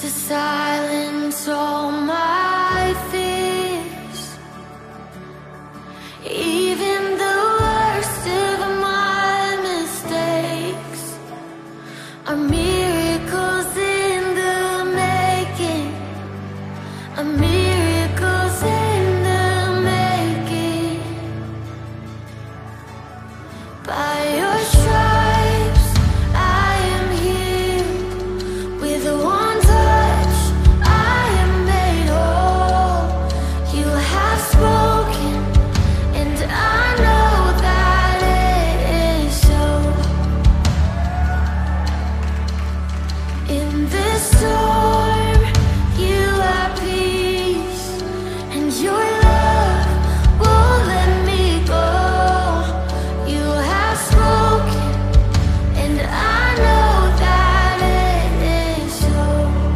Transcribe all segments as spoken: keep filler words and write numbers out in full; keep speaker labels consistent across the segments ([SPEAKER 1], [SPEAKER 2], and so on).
[SPEAKER 1] to silence all my fears. Even the worst of my mistakes are miracles in the making, are miracles in the making. By your stripes I am healed, with one touch I am made whole. You have spoken and I know that it is so. In this storm you are peace, and your love won't let me go. You have spoken and I know that it is so.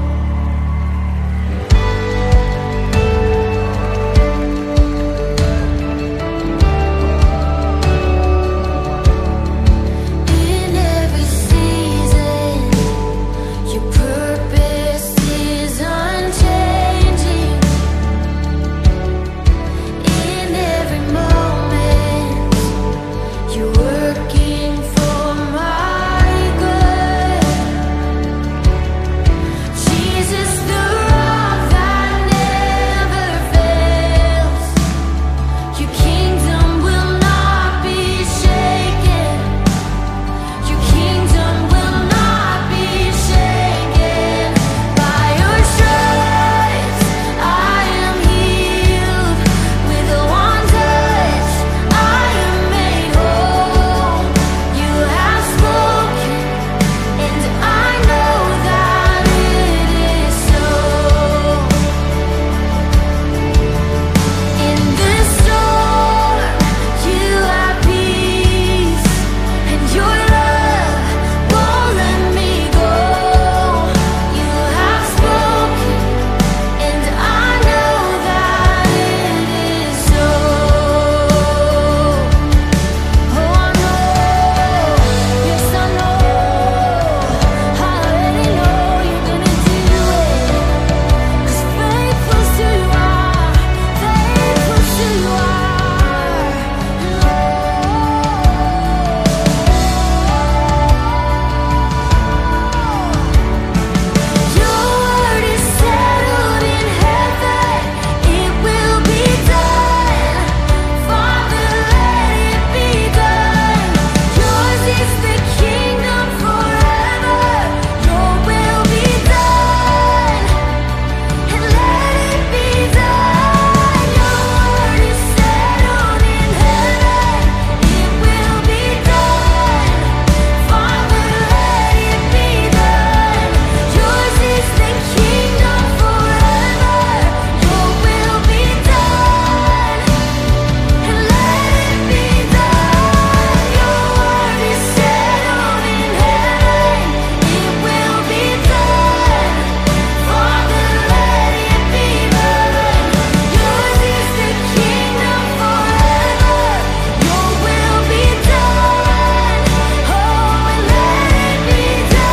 [SPEAKER 1] In every season your purpose is unchanging. In every moment you're working for my good. Jesus, the rock that never fails. Your kingdom will not be shaken. Your kingdom will not be shaken. By your stripes I am healed, with one touch I am made whole. You have spoken and I know that it is so. In this storm you have peace, and your love won't let me go. You have spoken and I know that it is so. Oh, I know, yes I know, I already know you're gonna do it. 'Cause faithful to you are, faithful to you are, your word is settled in heaven, it will be done. Father, let it be done. Yours is the kingdom forever, your will be done. And let it be done. Your word is settled in heaven, it will be done. Father, let it be done. Yours is the kingdom forever, your will be done. And let it be done. Your word is settled in heaven, it will be done. Father, let it be done. Yours is the kingdom forever, your will be done. Oh, and let it be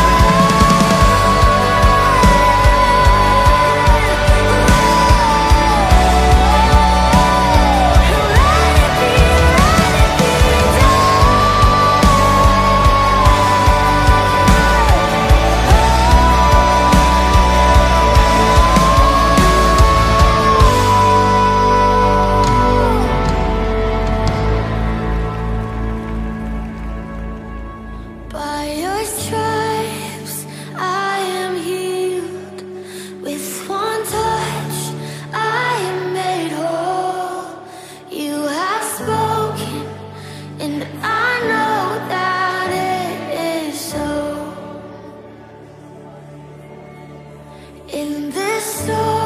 [SPEAKER 1] By your stripes I am healed, with one touch I am made whole. You have spoken and I know that it is so. In this storm